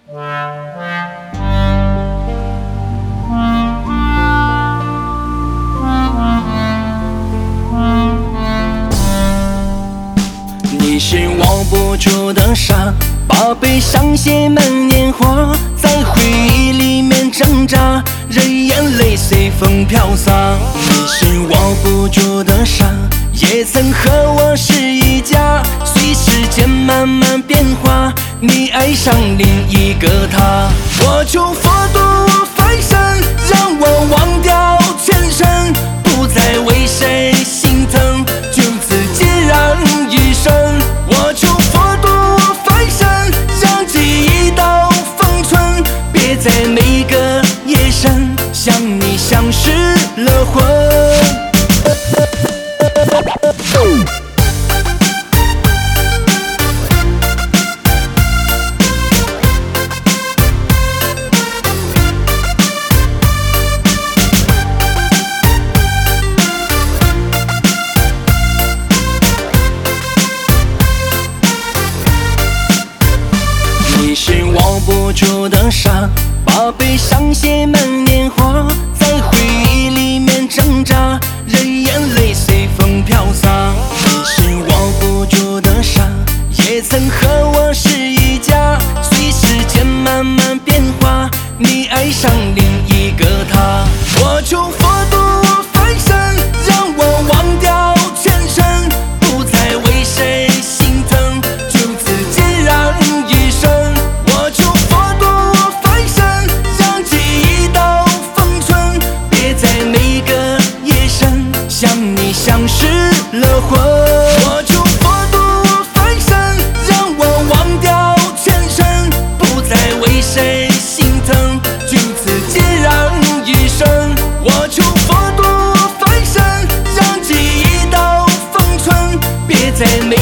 你是握不住的沙，把悲伤写满年华，在回忆里面挣扎，任眼泪随风飘洒。你是握不住的沙，也曾和我是一家，随时间慢慢变化，你爱上另一个他。我求佛度我翻身，让我忘掉前尘，不再为谁心疼，就此孑然一身。我求佛度我翻身，让记忆到封存，别在每个夜深想你像失了魂。你是握不住的沙，把悲伤写满年华，在回忆里面挣扎，任眼泪随风飘洒。你是握不住的沙，也曾和我是一家，随时间慢慢变化，你爱上另一个他。我求佛度我翻身，让我忘掉前尘，不再为谁心疼，就此孑然一身。我求佛度我翻身，让记忆到封存，别在每个夜深想你像失了魂。我求佛度我翻身，让我忘掉前尘，不再为谁心疼，就此孑然一身。我求佛度我翻身，让记忆到封存，别在每